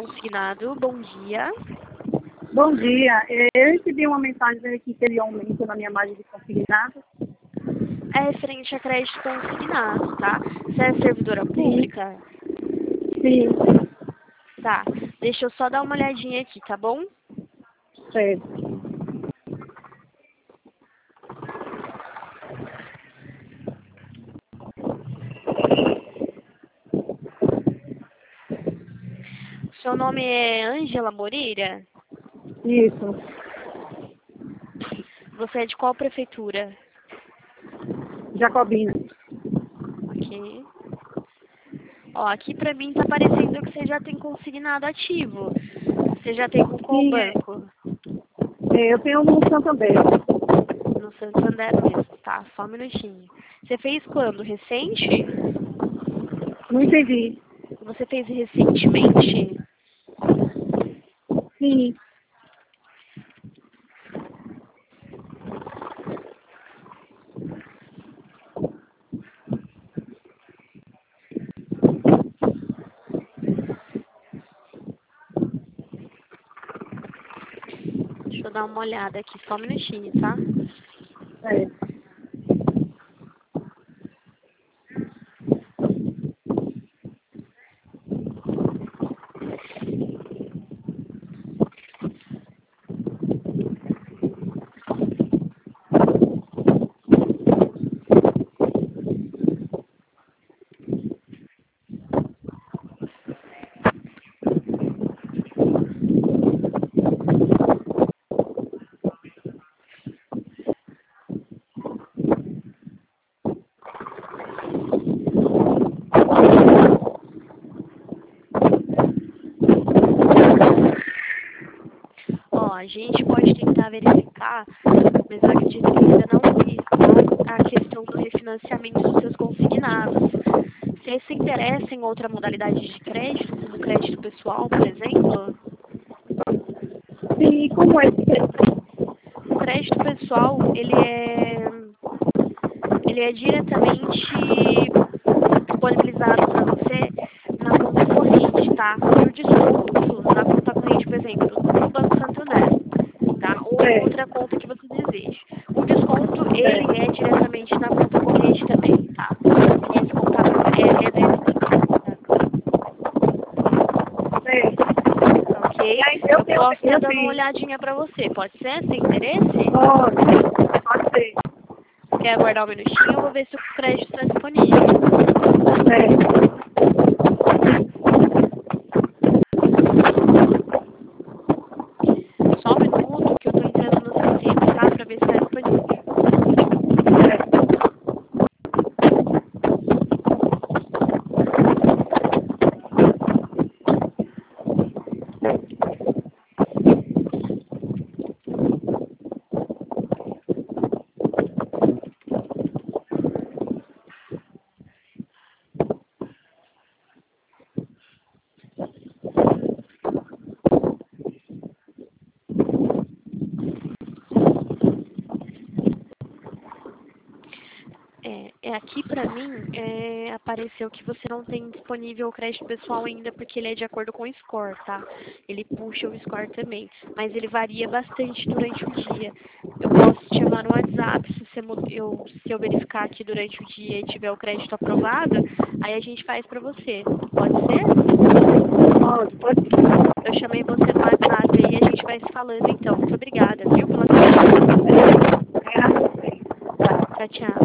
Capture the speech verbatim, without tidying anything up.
consignado. Bom dia. Bom dia. Eu recebi uma mensagem aqui que teria aumento na minha margem de consignado. É referente a crédito consignado, tá? Você é servidora pública? Sim. Tá. Deixa eu só dar uma olhadinha aqui, tá bom? Certo. Seu nome é Ângela Moreira? Isso. Você é de qual prefeitura? Jacobina. Ok. Ó, aqui pra mim tá parecendo que você já tem consignado ativo. Você já tem com qual Sim, é. banco? É, eu tenho no Santander. No Santander mesmo. Tá, só um minutinho. Você fez quando? Recente? Não entendi. Você fez recentemente? Sim. Deixa eu dar uma olhada aqui, só um minutinho, tá? Certo. Ó, a gente pode tentar verificar, mas eu acredito que ainda não vi, tá? A questão do refinanciamento dos seus consignados. Você se interessa em outra modalidade de crédito, como crédito pessoal, por exemplo? Sim, como é que O crédito pessoal, ele é, ele é diretamente disponibilizado para você na conta corrente, tá? E o desconto na conta corrente, por exemplo, no Banco Santander, tá? Ou em é? outra conta que você deseje. O desconto, ele É. é diretamente na conta corrente também, tá? Ele é descontado, é, é descontado, É. ok? E aí, eu Eu tenho, posso estar eu dando uma tenho. olhadinha para você, pode ser? Sem interesse? Pode. Pode ser. Quer aguardar um minutinho? Eu vou ver se o crédito está disponível. Certo. Só um minuto que eu estou entrando no sistema, tá? Para ver se está disponível. É, é aqui pra mim é, apareceu que você não tem disponível o crédito pessoal ainda porque ele é de acordo com o score, tá? Ele puxa o score também, mas ele varia bastante durante o dia. Eu posso te chamar no WhatsApp se, você, mu- eu, se eu verificar aqui durante o dia e tiver o crédito aprovado, aí a gente faz pra você. Pode ser? Pode, pode ser. Eu chamei você no WhatsApp e a gente vai se falando então. Muito obrigada, viu, pela atenção. É. Tchau, tchau.